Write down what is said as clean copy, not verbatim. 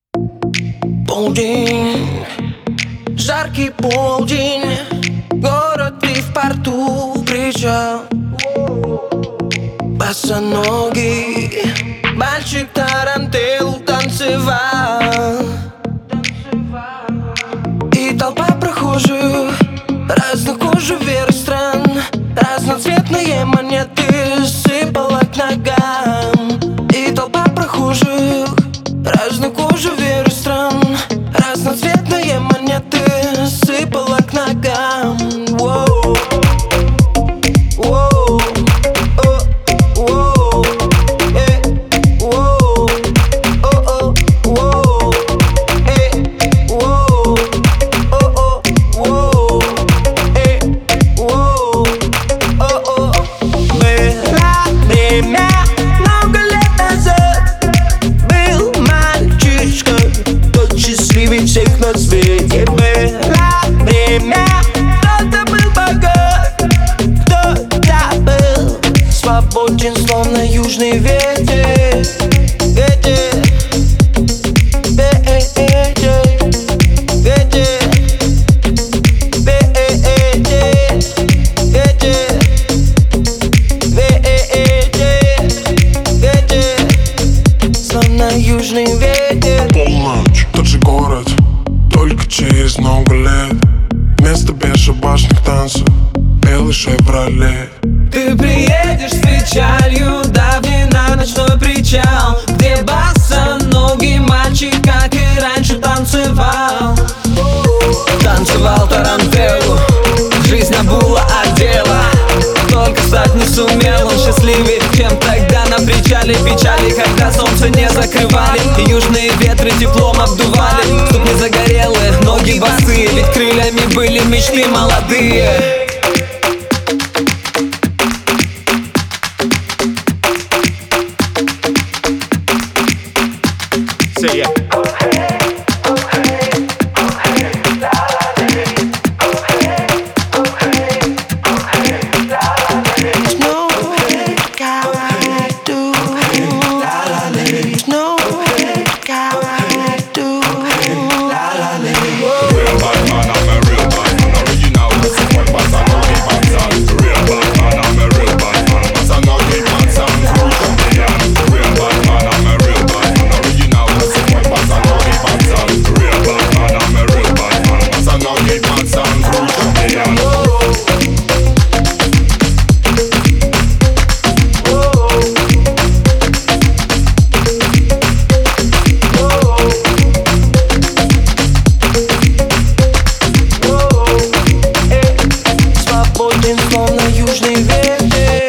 Полдень, жаркий полдень, город и в порту причал. Босоногий мальчик тарантел танцевал. И толпа прохожих разных кожи вверх стран, разноцветные монеты сыпала к ногам. И толпа прохожих разных кожи вверх стран, разноцветные монеты сыпала к ногам. Воу. Воу. О, воу. Воу. О, воу. Воу. О, воу. Воу. О. Было время много лет назад. Был мальчишка, тот счастливый всех на свете. Было время, кто-то был богат, кто-то был свободен, словно южный ветер. Ветер, ветер, ветер, ветер, ветер, словно южный ветер. Полночь, тот же город, только через много лет. Вместо бесшабашных танцев белый «Шевроле». Ты приедешь с печалью, дави на ночной причал, где босоногий мальчик, как и раньше, танцевал. Танцевал тарантеллу, жизнь обула одела, только стать не сумел. Он счастливее, чем тогда на причале. Печали, когда солнце не закрывали, и южные ветры теплом обдували. Ступни загорелые, ноги босые, ведь крыльями были мечты молодые. Say yeah. Словно южный ветер.